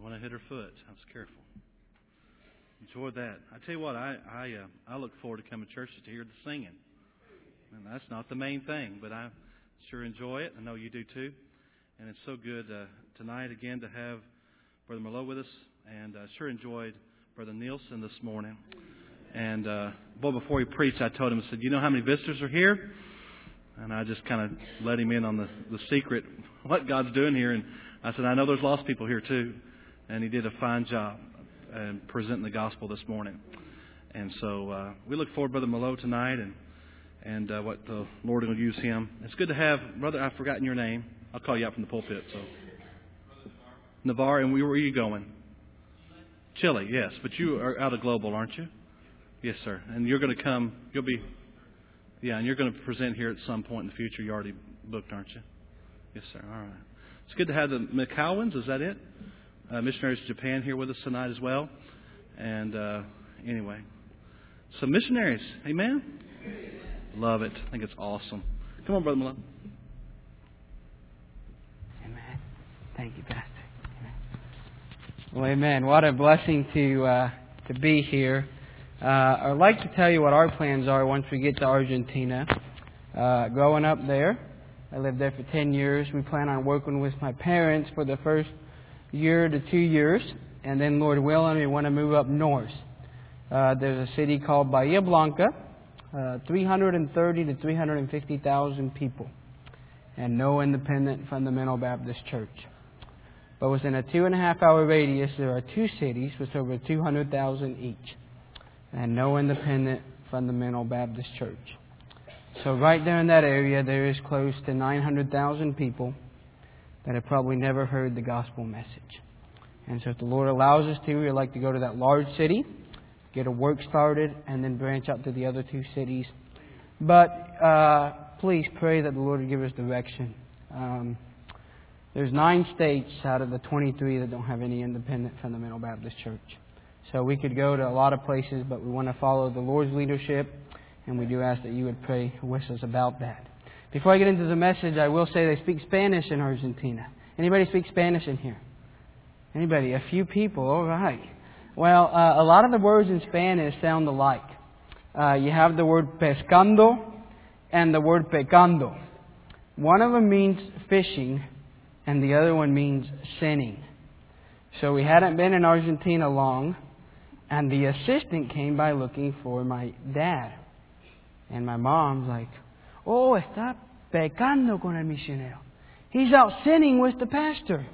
when I hit her foot. I was careful. Enjoyed that. I tell you what, I look forward to coming to church to hear the singing. And that's not the main thing, but I sure enjoy it. I know you do too. And it's so good tonight again to have Brother Merlot with us. And I sure enjoyed Brother Nielsen this morning. And before he preached, I told him, I said, you know how many visitors are here? And I just kind of let him in on the secret, what God's doing here. And I said, I know there's lost people here too. And he did a fine job presenting the gospel this morning. And so we look forward to Brother Merlot tonight and what the Lord will use him. It's good to have, brother, I've forgotten your name. I'll call you out from the pulpit. So, Navarre, and where are you going? Chile, yes. But you are out of Global, aren't you? Yes, sir. And you're going to come, and you're going to present here at some point in the future. You already booked, aren't you? Yes, sir. All right. It's good to have the McCowans, is that it? Missionaries to Japan here with us tonight as well. And anyway, some missionaries. Amen? Love it. I think it's awesome. Come on, Brother Malone. Amen. Thank you, Pastor. Amen. Well, amen. What a blessing to be here. I'd like to tell you what our plans are once we get to Argentina. Growing up there, I lived there for 10 years. We plan on working with my parents for the first year to 2 years, and then, Lord willing, we want to move up north. There's a city called Bahia Blanca, 330 to 350,000 people, and no independent fundamental Baptist church. But within a 2.5-hour radius, there are 2 cities with over 200,000 each, and no independent fundamental Baptist church. So right there in that area, there is close to 900,000 people that have probably never heard the gospel message. And so if the Lord allows us to, we'd like to go to that large city, get a work started, and then branch out to the other 2 cities. But please pray that the Lord will give us direction. There's 9 states out of the 23 that don't have any independent fundamental Baptist church. So we could go to a lot of places, but we want to follow the Lord's leadership, and we do ask that you would pray with us about that. Before I get into the message, I will say they speak Spanish in Argentina. Anybody speak Spanish in here? Anybody? A few people. All right. Well, a lot of the words in Spanish sound alike. You have the word pescando and the word pecando. One of them means fishing, and the other one means sinning. So we hadn't been in Argentina long, and the assistant came by looking for my dad. And my mom's like, oh, está pecando con el misionero. He's out sinning with the pastor.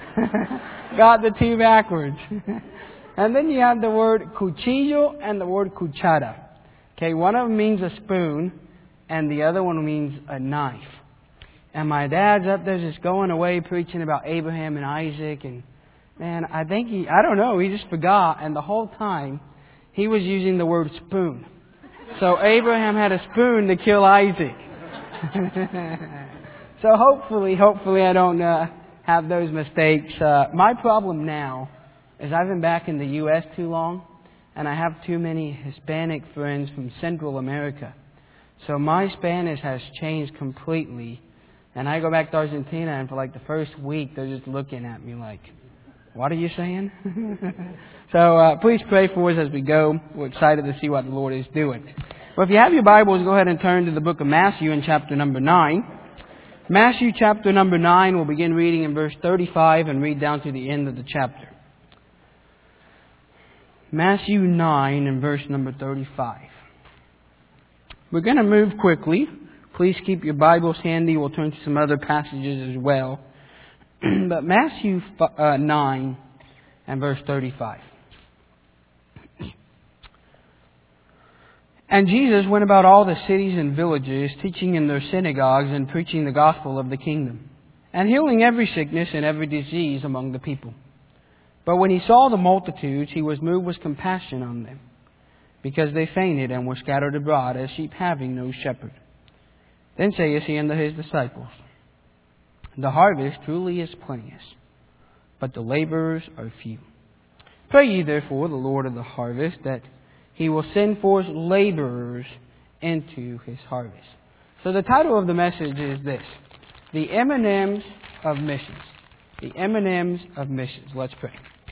Got the 2 backwards. And then you have the word cuchillo and the word cuchara. Okay, one of them means a spoon, and the other one means a knife. And my dad's up there just going away preaching about Abraham and Isaac, and man, I think he just forgot, and the whole time he was using the word spoon. So Abraham had a spoon to kill Isaac. So hopefully I don't have those mistakes. My problem now is I've been back in the U.S. too long, and I have too many Hispanic friends from Central America. So my Spanish has changed completely. And I go back to Argentina, and for like the first week, they're just looking at me like, what are you saying? So please pray for us as we go. We're excited to see what the Lord is doing. Well, if you have your Bibles, go ahead and turn to the book of Matthew in chapter number 9. Matthew chapter number 9, we'll begin reading in verse 35 and read down to the end of the chapter. Matthew 9 and verse number 35. We're going to move quickly. Please keep your Bibles handy. We'll turn to some other passages as well. But Matthew 9 and verse 35. And Jesus went about all the cities and villages, teaching in their synagogues and preaching the gospel of the kingdom, and healing every sickness and every disease among the people. But when he saw the multitudes, he was moved with compassion on them, because they fainted and were scattered abroad as sheep having no shepherd. Then saith he unto his disciples, the harvest truly is plenteous, but the laborers are few. Pray ye therefore the Lord of the harvest, that He will send forth laborers into His harvest. So the title of the message is this: The M&Ms of Missions. The M&Ms of Missions. Let's pray.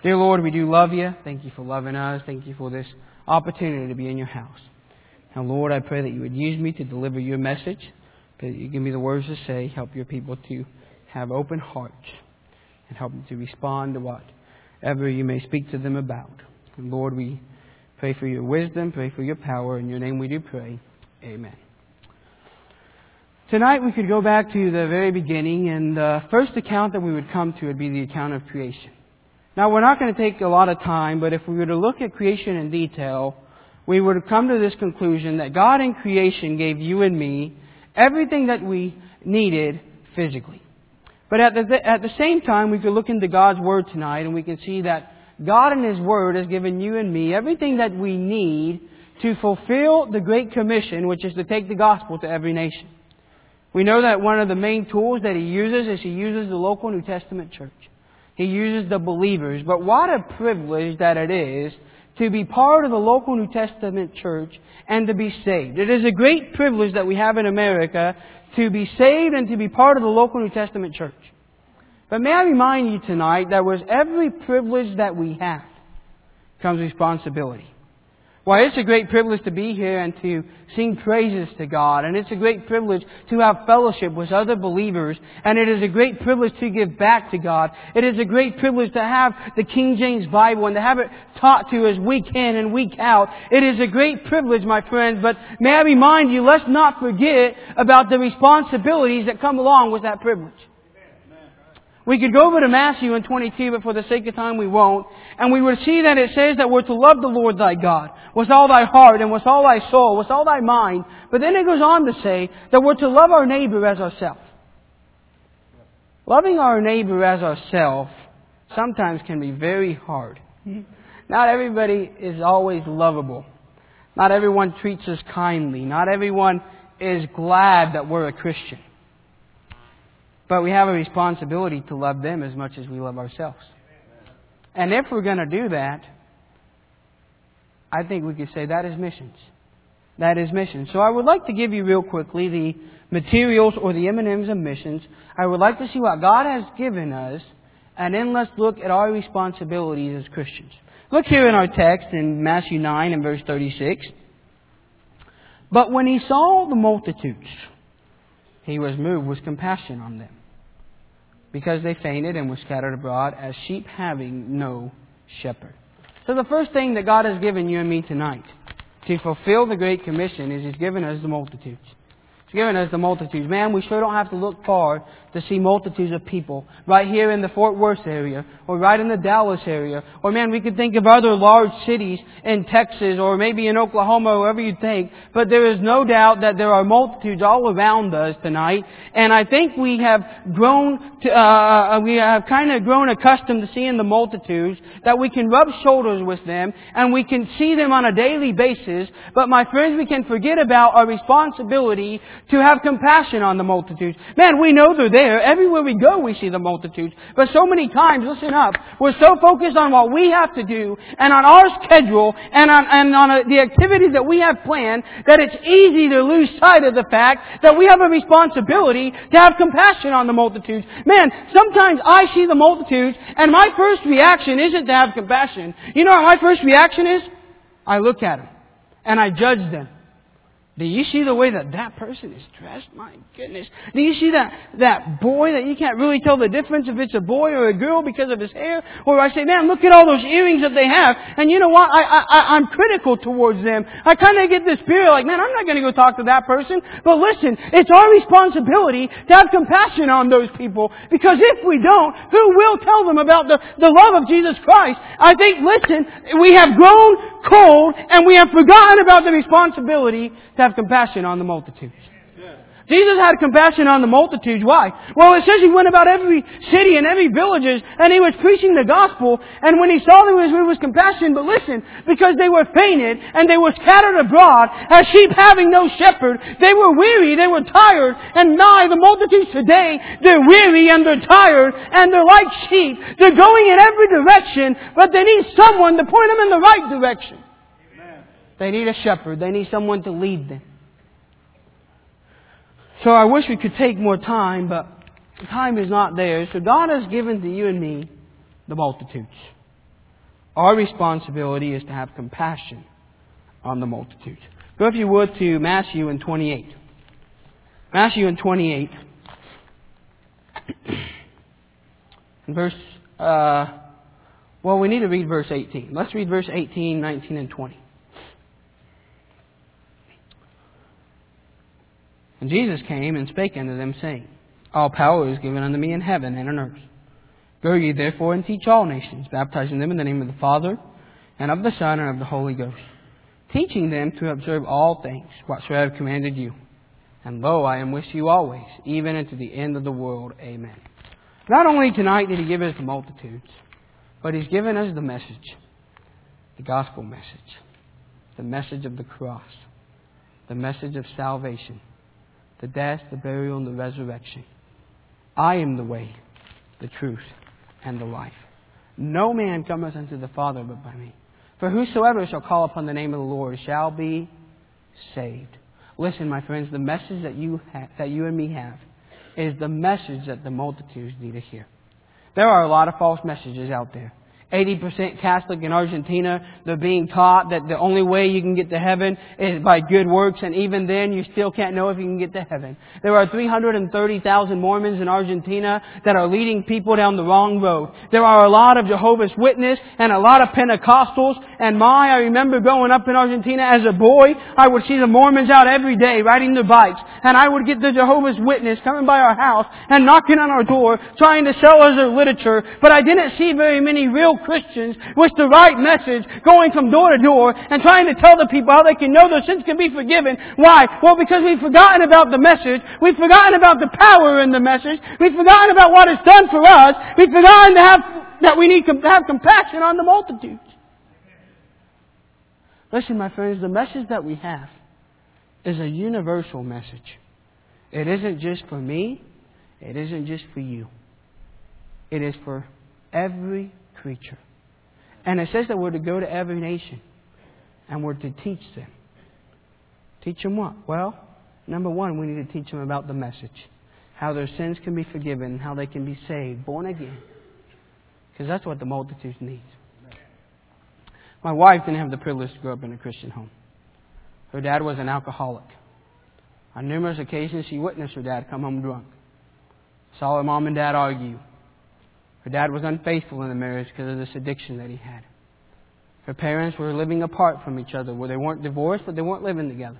Dear Lord, we do love You. Thank You for loving us. Thank You for this opportunity to be in Your house. Now, Lord, I pray that You would use me to deliver Your message. Pray that You give me the words to say. Help Your people to have open hearts and help them to respond to whatever You may speak to them about. And Lord, we pray for Your wisdom, pray for Your power. In Your name we do pray. Amen. Tonight we could go back to the very beginning, and the first account that we would come to would be the account of creation. Now, we're not going to take a lot of time, but if we were to look at creation in detail, we would have come to this conclusion that God in creation gave you and me everything that we needed physically. But at the same time, we could look into God's Word tonight, and we can see that God in His Word has given you and me everything that we need to fulfill the Great Commission, which is to take the gospel to every nation. We know that one of the main tools that He uses is He uses the local New Testament church. He uses the believers. But what a privilege that it is to be part of the local New Testament church and to be saved. It is a great privilege that we have in America to be saved and to be part of the local New Testament church. But may I remind you tonight that with every privilege that we have comes responsibility. Why, it's a great privilege to be here and to sing praises to God. And it's a great privilege to have fellowship with other believers. And it is a great privilege to give back to God. It is a great privilege to have the King James Bible and to have it taught to us week in and week out. It is a great privilege, my friends. But may I remind you, let's not forget about the responsibilities that come along with that privilege. We could go over to Matthew in 22, but for the sake of time we won't. And we would see that it says that we're to love the Lord thy God with all thy heart and with all thy soul, with all thy mind. But then it goes on to say that we're to love our neighbor as ourselves. Loving our neighbor as ourselves sometimes can be very hard. Not everybody is always lovable. Not everyone treats us kindly. Not everyone is glad that we're a Christian. But we have a responsibility to love them as much as we love ourselves. And if we're going to do that, I think we could say that is missions. That is missions. So I would like to give you real quickly the materials or the M&Ms of missions. I would like to see what God has given us, and then let's look at our responsibilities as Christians. Look here in our text in Matthew 9 and verse 36. But when He saw the multitudes, He was moved with compassion on them, because they fainted and were scattered abroad as sheep having no shepherd. So the first thing that God has given you and me tonight to fulfill the Great Commission is He's given us the multitudes. He's given us the multitudes. Man, we sure don't have to look far to see multitudes of people right here in the Fort Worth area or right in the Dallas area. Or man, we could think of other large cities in Texas or maybe in Oklahoma, wherever you think. But there is no doubt that there are multitudes all around us tonight. And I think we have kind of grown accustomed to seeing the multitudes, that we can rub shoulders with them and we can see them on a daily basis. But my friends, we can forget about our responsibility to have compassion on the multitudes. Man, we know they're there. Everywhere we go, we see the multitudes. But so many times, listen up, we're so focused on what we have to do and on our schedule and on the activities that we have planned that it's easy to lose sight of the fact that we have a responsibility to have compassion on the multitudes. Man, sometimes I see the multitudes and my first reaction isn't to have compassion. You know what my first reaction is? I look at them and I judge them. Do you see the way that person is dressed? My goodness. Do you see that boy that you can't really tell the difference if it's a boy or a girl because of his hair? Or I say, man, look at all those earrings that they have. And you know what? I'm critical towards them. I kind of get this spirit like, man, I'm not going to go talk to that person. But listen, it's our responsibility to have compassion on those people. Because if we don't, who will tell them about the love of Jesus Christ? I think, listen, we have grown cold and we have forgotten about the responsibility to have compassion on the multitudes. Jesus had compassion on the multitudes. Why? Well, it says He went about every city and every villages and He was preaching the gospel. And when He saw them, He was compassion. But listen, because they were fainted and they were scattered abroad as sheep having no shepherd, they were weary, they were tired. And now the multitudes today, they're weary and they're tired and they're like sheep. They're going in every direction, but they need someone to point them in the right direction. They need a shepherd. They need someone to lead them. So I wish we could take more time, but time is not there. So God has given to you and me the multitudes. Our responsibility is to have compassion on the multitudes. Go, if you would, to Matthew in 28. Matthew in 28. Verse, we need to read verse 18. Let's read verse 18, 19, and 20. And Jesus came and spake unto them, saying, All power is given unto me in heaven and on earth. Go ye therefore and teach all nations, baptizing them in the name of the Father, and of the Son, and of the Holy Ghost, teaching them to observe all things whatsoever I have commanded you. And lo, I am with you always, even unto the end of the world. Amen. Not only tonight did He give us the multitudes, but He's given us the message, the gospel message, the message of the cross, the message of salvation, the death, the burial, and the resurrection. I am the way, the truth, and the life. No man cometh unto the Father but by me. For whosoever shall call upon the name of the Lord shall be saved. Listen, my friends, the message that you and me have is the message that the multitudes need to hear. There are a lot of false messages out there. 80% Catholic in Argentina, they're being taught that the only way you can get to heaven is by good works, and even then you still can't know if you can get to heaven. There are 330,000 Mormons in Argentina that are leading people down the wrong road. There are a lot of Jehovah's Witnesses and a lot of Pentecostals, and I remember growing up in Argentina as a boy, I would see the Mormons out every day riding their bikes, and I would get the Jehovah's Witness coming by our house and knocking on our door trying to sell us their literature, but I didn't see very many real Christians with the right message going from door to door and trying to tell the people how they can know their sins can be forgiven. Why? Well, because we've forgotten about the message. We've forgotten about the power in the message. We've forgotten about what it's done for us. We've forgotten that we need to have compassion on the multitudes. Listen, my friends, the message that we have is a universal message. It isn't just for me. It isn't just for you. It is for every creature. And it says that we're to go to every nation and we're to teach them. Teach them what? Well, number one, we need to teach them about the message. How their sins can be forgiven, how they can be saved, born again. Because that's what the multitudes need. My wife didn't have the privilege to grow up in a Christian home. Her dad was an alcoholic. On numerous occasions, she witnessed her dad come home drunk. Saw her mom and dad argue. Her dad was unfaithful in the marriage because of this addiction that he had. Her parents were living apart from each other, where they weren't divorced, but they weren't living together.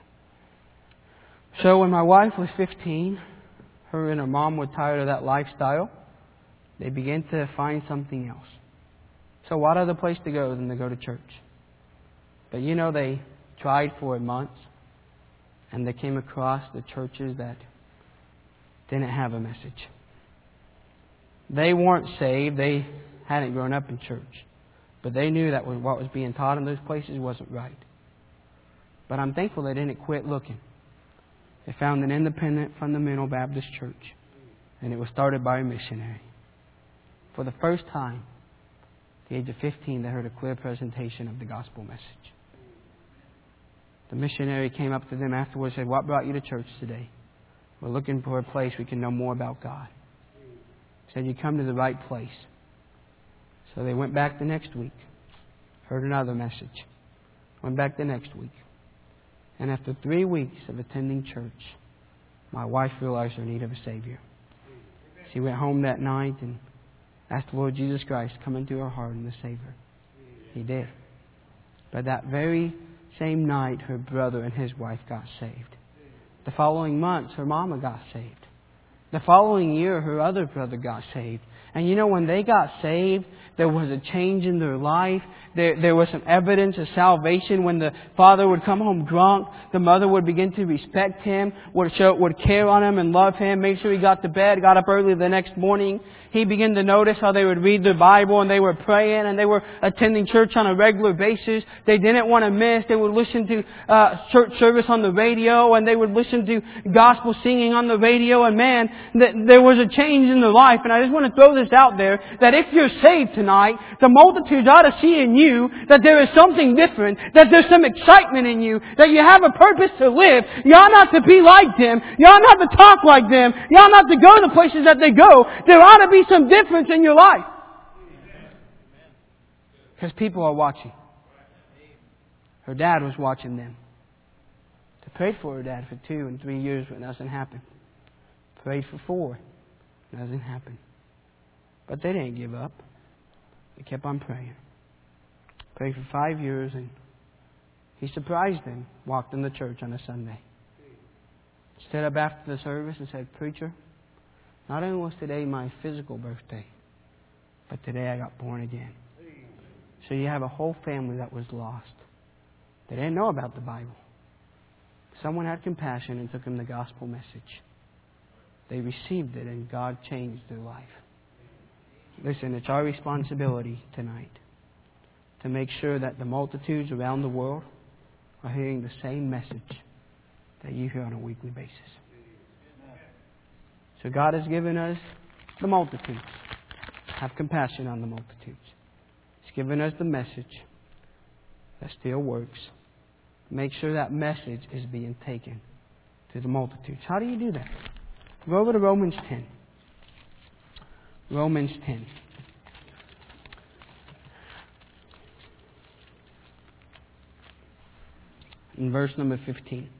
So when my wife was 15, her and her mom were tired of that lifestyle. They began to find something else. So what other place to go than to go to church? But they tried for months, and they came across the churches that didn't have a message. They weren't saved. They hadn't grown up in church. But they knew that what was being taught in those places wasn't right. But I'm thankful they didn't quit looking. They found an independent, fundamental Baptist church. And it was started by a missionary. For the first time, at the age of 15, they heard a clear presentation of the gospel message. The missionary came up to them afterwards and said, "What brought you to church today? We're looking for a place we can know more about God." He said, "You come to the right place." So they went back the next week, heard another message, went back the next week. And after 3 weeks of attending church, my wife realized her need of a Savior. She went home that night and asked the Lord Jesus Christ to come into her heart and to save her. He did. But that very same night, her brother and his wife got saved. The following months, her mama got saved. The following year, her other brother got saved. And when they got saved, there was a change in their life. There was some evidence of salvation. When the father would come home drunk, the mother would begin to respect him, would care on him and love him, make sure he got to bed, got up early the next morning. He began to notice how they would read their Bible and they were praying and they were attending church on a regular basis. They didn't want to miss. They would listen to church service on the radio and they would listen to gospel singing on the radio. And man, there was a change in their life. And I just want to throw this out there, that if you're saved tonight, the multitudes ought to see in you that there is something different, that there's some excitement in you, that you have a purpose to live. You ought not to be like them. You ought not to talk like them. You ought not to go to the places that they go. There ought to be some difference in your life. Because people are watching. Her dad was watching them. They prayed for her dad for 2 and 3 years, but nothing happened. Prayed for 4. Nothing happened. But they didn't give up. They kept on praying. Prayed for 5 years, and he surprised them. Walked in the church on a Sunday. Stood up after the service and said, "Preacher, not only was today my physical birthday, but today I got born again." So you have a whole family that was lost. They didn't know about the Bible. Someone had compassion and took them the gospel message. They received it, and God changed their life. Listen, it's our responsibility tonight to make sure that the multitudes around the world are hearing the same message that you hear on a weekly basis. So God has given us the multitudes. Have compassion on the multitudes. He's given us the message that still works. Make sure that message is being taken to the multitudes. How do you do that? Go over to Romans 10. Romans 10. In verse number 15.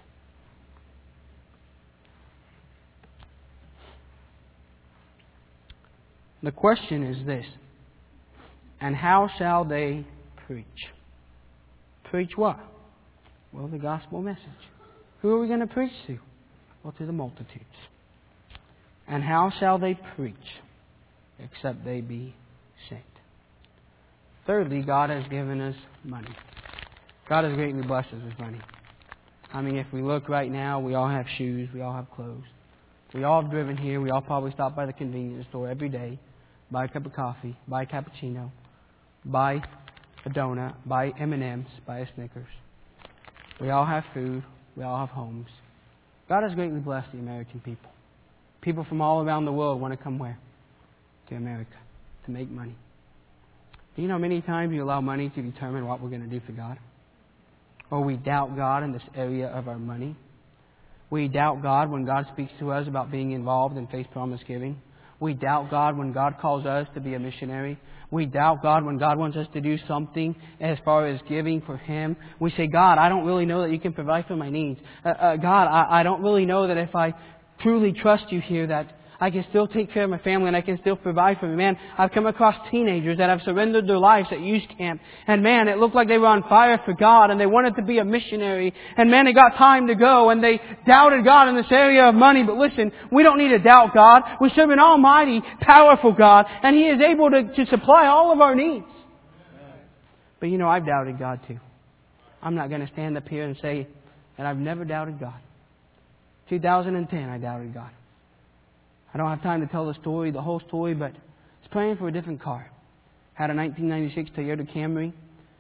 The question is this: and how shall they preach? Preach what? Well, the gospel message. Who are we going to preach to? Well, to the multitudes. And how shall they preach except they be sent? Thirdly, God has given us money. God has greatly blessed us with money. I mean, if we look right now, we all have shoes, we all have clothes. We all have driven here, we all probably stop by the convenience store every day, buy a cup of coffee, buy a cappuccino, buy a donut, buy M&Ms, buy a Snickers. We all have food, we all have homes. God has greatly blessed the American people. People from all around the world want to come where? To America, to make money. Do you know many times you allow money to determine what we're going to do for God? Or we doubt God in this area of our money. We doubt God when God speaks to us about being involved in faith promise giving. We doubt God when God calls us to be a missionary. We doubt God when God wants us to do something as far as giving for Him. We say, "God, I don't really know that you can provide for my needs. God, I don't really know that if I truly trust you here that I can still take care of my family and I can still provide for me." Man, I've come across teenagers that have surrendered their lives at youth camp. And man, it looked like they were on fire for God and they wanted to be a missionary. And man, they got time to go and they doubted God in this area of money. But listen, we don't need to doubt God. We serve an almighty, powerful God. And He is able to supply all of our needs. But you know, I've doubted God too. I'm not going to stand up here and say that I've never doubted God. 2010, I doubted God. I don't have time to tell the story, the whole story, but I was praying for a different car. Had a 1996 Toyota Camry.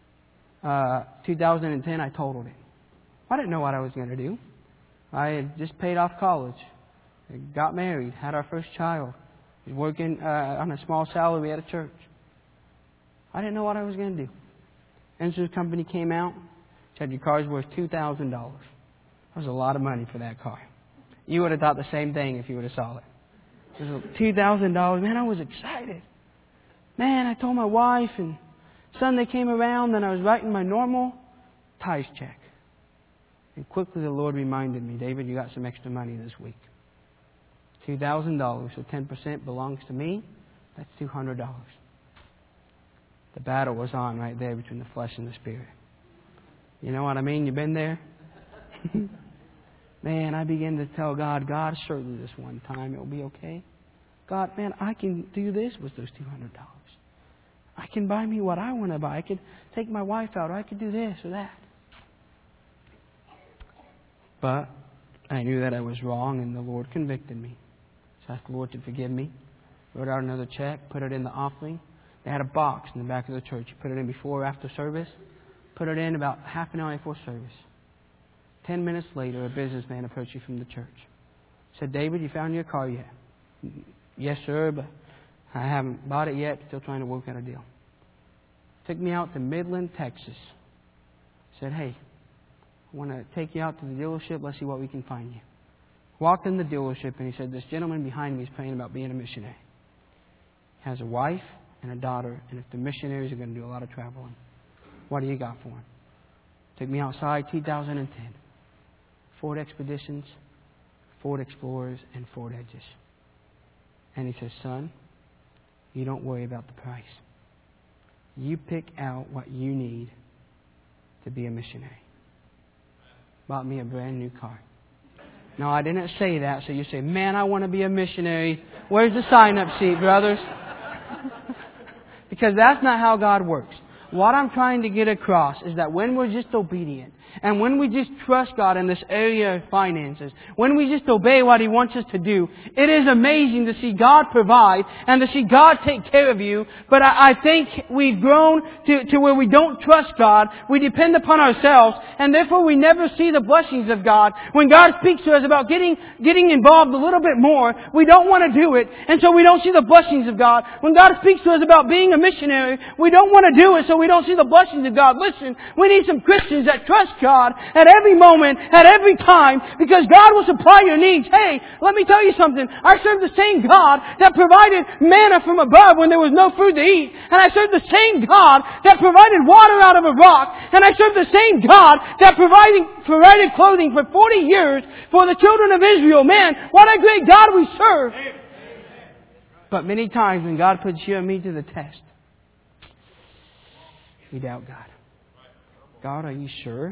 2010, I totaled it. I didn't know what I was going to do. I had just paid off college. I got married, had our first child. I was working on a small salary at a church. I didn't know what I was going to do. Insurance company came out, said your car's worth $2,000. That was a lot of money for that car. You would have thought the same thing if you would have saw it. It was $2,000. Man, I was excited. Man, I told my wife, and Sunday came around, and I was writing my normal tithe check. And quickly the Lord reminded me, "David, you got some extra money this week. $2,000, so 10% belongs to me. That's $200. The battle was on right there between the flesh and the spirit. You know what I mean? You've been there? Man, I began to tell God, "God, surely this one time it will be okay. God, man, I can do this with those $200. I can buy me what I want to buy. I could take my wife out, or I could do this or that." But I knew that I was wrong, and the Lord convicted me. So I asked the Lord to forgive me. Wrote out another check, put it in the offering. They had a box in the back of the church. You put it in before or after service. Put it in about half an hour before service. 10 minutes later, a businessman approached me from the church. Said, "David, you found your car yet?" "Yes, sir, but I haven't bought it yet. Still trying to work out a deal." Took me out to Midland, Texas. Said, "Hey, I want to take you out to the dealership. Let's see what we can find you." Walked in the dealership and he said, "This gentleman behind me is praying about being a missionary. He has a wife and a daughter, and if the missionaries are going to do a lot of traveling, what do you got for them? Took me outside 2010. Ford Expeditions, Ford Explorers, and Ford Edges. And he says, son, you don't worry about the price. You pick out what you need to be a missionary. Bought me a brand new car. No, I didn't say that, so you say, man, I want to be a missionary. Where's the sign-up sheet, brothers? Because that's not how God works. What I'm trying to get across is that when we're just obedient, and when we just trust God in this area of finances, when we just obey what He wants us to do, it is amazing to see God provide and to see God take care of you. But I think we've grown to where we don't trust God. We depend upon ourselves, and therefore we never see the blessings of God. When God speaks to us about getting involved a little bit more, we don't want to do it, and so we don't see the blessings of God. When God speaks to us about being a missionary, we don't want to do it, so we don't see the blessings of God. Listen, we need some Christians that trust God at every moment, at every time, because God will supply your needs. Hey, let me tell you something. I serve the same God that provided manna from above when there was no food to eat. And I serve the same God that provided water out of a rock. And I serve the same God that provided clothing for 40 years for the children of Israel. Man, what a great God we serve. But many times when God puts you and me to the test, we doubt God. God, are you sure?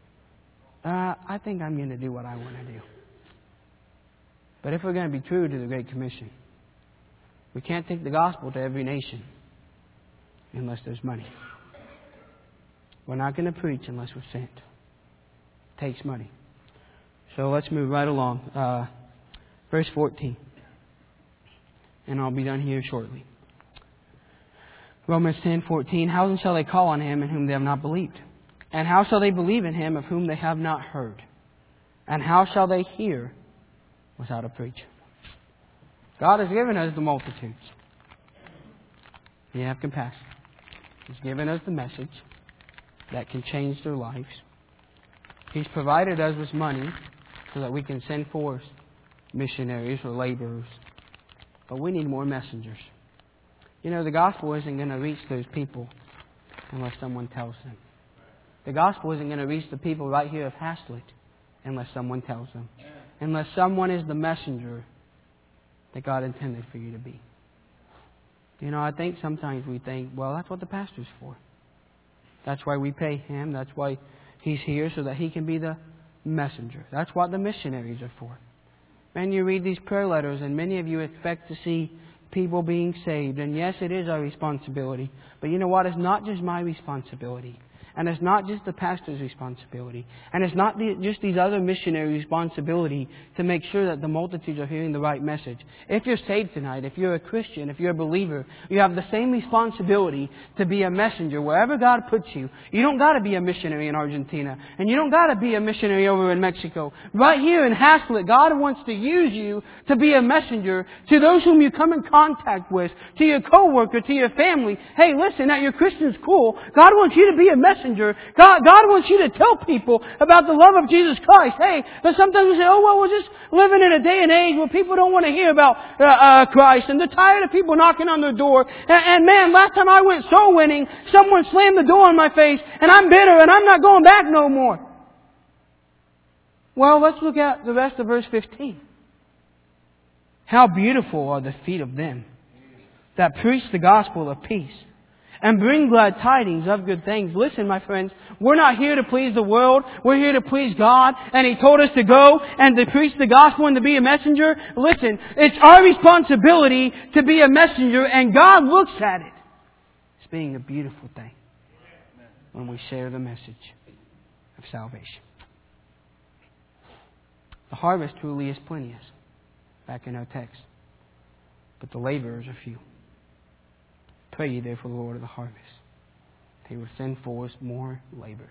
I think I'm going to do what I want to do. But if we're going to be true to the Great Commission, we can't take the gospel to every nation unless there's money. We're not going to preach unless we're sent. It takes money. So let's move right along. Verse 14. And I'll be done here shortly. Romans 10:14. How then shall they call on Him in whom they have not believed? And how shall they believe in Him of whom they have not heard? And how shall they hear without a preacher? God has given us the multitudes. You have compassion. He's given us the message that can change their lives. He's provided us with money so that we can send forth missionaries or laborers. But we need more messengers. You know, the gospel isn't going to reach those people unless someone tells them. The gospel isn't going to reach the people right here of Haslett unless someone tells them. Unless someone is the messenger that God intended for you to be. You know, I think sometimes we think, well, that's what the pastor's for. That's why we pay him. That's why he's here, so that he can be the messenger. That's what the missionaries are for. Man, you read these prayer letters, and many of you expect to see people being saved. And yes, it is our responsibility. But you know what? It's not just my responsibility. And it's not just the pastor's responsibility. And it's not just these other missionaries' responsibility to make sure that the multitudes are hearing the right message. If you're saved tonight, if you're a Christian, if you're a believer, you have the same responsibility to be a messenger wherever God puts you. You don't got to be a missionary in Argentina. And you don't got to be a missionary over in Mexico. Right here in Haslett, God wants to use you to be a messenger to those whom you come in contact with, to your coworker, to your family. Hey, listen, at your Christian school, God wants you to be a messenger. God wants you to tell people about the love of Jesus Christ. Hey, but sometimes we say, oh, well, we're just living in a day and age where people don't want to hear about Christ, and they're tired of people knocking on their door. And man, last time I went soul winning, someone slammed the door in my face, and I'm bitter, and I'm not going back no more. Well, let's look at the rest of verse 15. How beautiful are the feet of them that preach the gospel of peace and bring glad tidings of good things. Listen, my friends, we're not here to please the world. We're here to please God. And He told us to go and to preach the gospel and to be a messenger. Listen, it's our responsibility to be a messenger, and God looks at it as being a beautiful thing when we share the message of salvation. The harvest truly is plenteous, back in our text, but the laborers are few. Pray ye therefore the Lord of the harvest, He will send forth more laborers.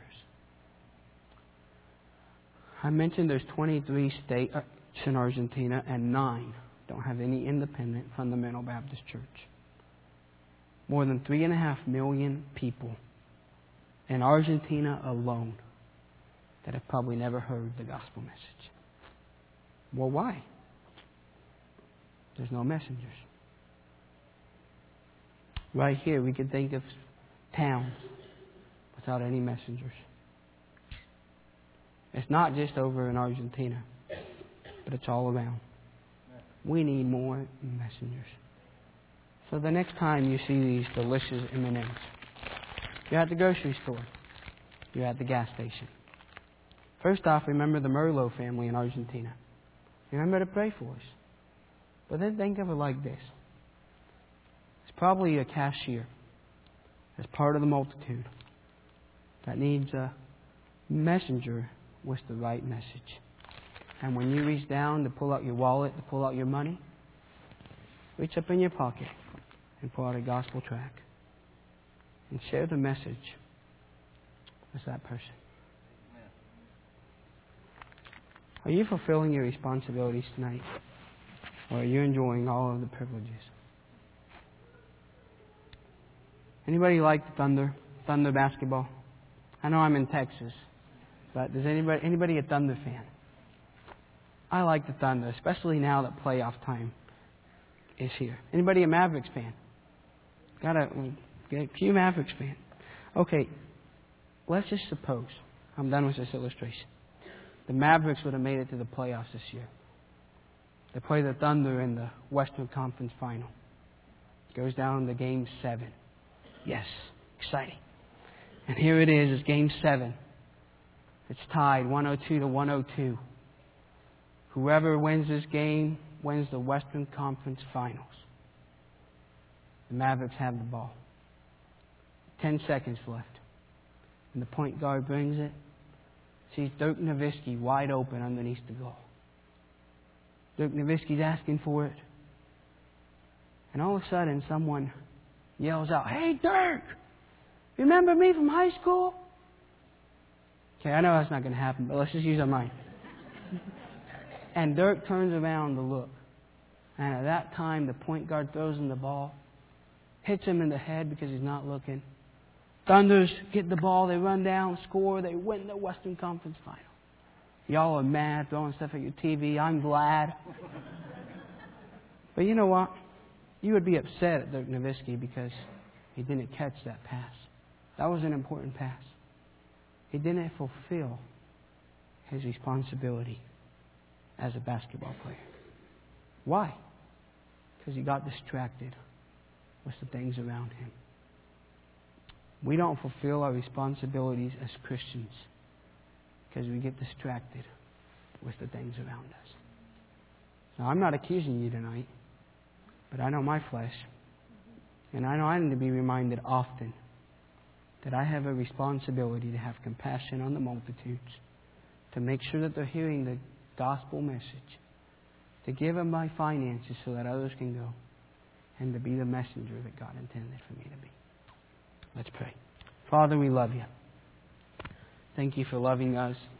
I mentioned there's 23 states in Argentina, and 9 don't have any independent fundamental Baptist church. More than 3.5 million people in Argentina alone that have probably never heard the gospel message. Well, why? There's no messengers. Right here, we could think of towns without any messengers. It's not just over in Argentina, but it's all around. We need more messengers. So the next time you see these delicious M&Ms, you're at the grocery store, you're at the gas station. First off, remember the Merlo family in Argentina. Remember to pray for us. But then think of it like this. It's probably a cashier as part of the multitude that needs a messenger with the right message. And when you reach down to pull out your wallet, to pull out your money, reach up in your pocket and pull out a gospel tract and share the message with that person. Are you fulfilling your responsibilities tonight? Or are you enjoying all of the privileges? Anybody like the Thunder basketball? I know I'm in Texas, but does anybody a Thunder fan? I like the Thunder, especially now that playoff time is here. Anybody a Mavericks fan? Got a few Mavericks fan. Okay, let's just suppose, I'm done with this illustration, the Mavericks would have made it to the playoffs this year. They play the Thunder in the Western Conference Final. It goes down to Game 7. Yes, exciting. And here it is, it's Game 7. It's tied 102-102. Whoever wins this game wins the Western Conference Finals. The Mavericks have the ball. 10 seconds left. And the point guard brings it. Sees Dirk Nowitzki wide open underneath the goal. Dirk Nowitzki's asking for it. And all of a sudden, someone yells out, "Hey, Dirk! Remember me from high school?" Okay, I know that's not going to happen, but let's just use our mind. And Dirk turns around to look. And at that time, the point guard throws him the ball, hits him in the head because he's not looking. Thunders get the ball, they run down, score, they win the Western Conference Final. Y'all are mad, throwing stuff at your TV. I'm glad. But you know what? You would be upset at Dirk Nowitzki because he didn't catch that pass. That was an important pass. He didn't fulfill his responsibility as a basketball player. Why? Because he got distracted with the things around him. We don't fulfill our responsibilities as Christians because we get distracted with the things around us. Now, I'm not accusing you tonight, but I know my flesh, and I know I need to be reminded often that I have a responsibility to have compassion on the multitudes, to make sure that they're hearing the gospel message, to give them my finances so that others can go, and to be the messenger that God intended for me to be. Let's pray. Father, we love you. Thank you for loving us.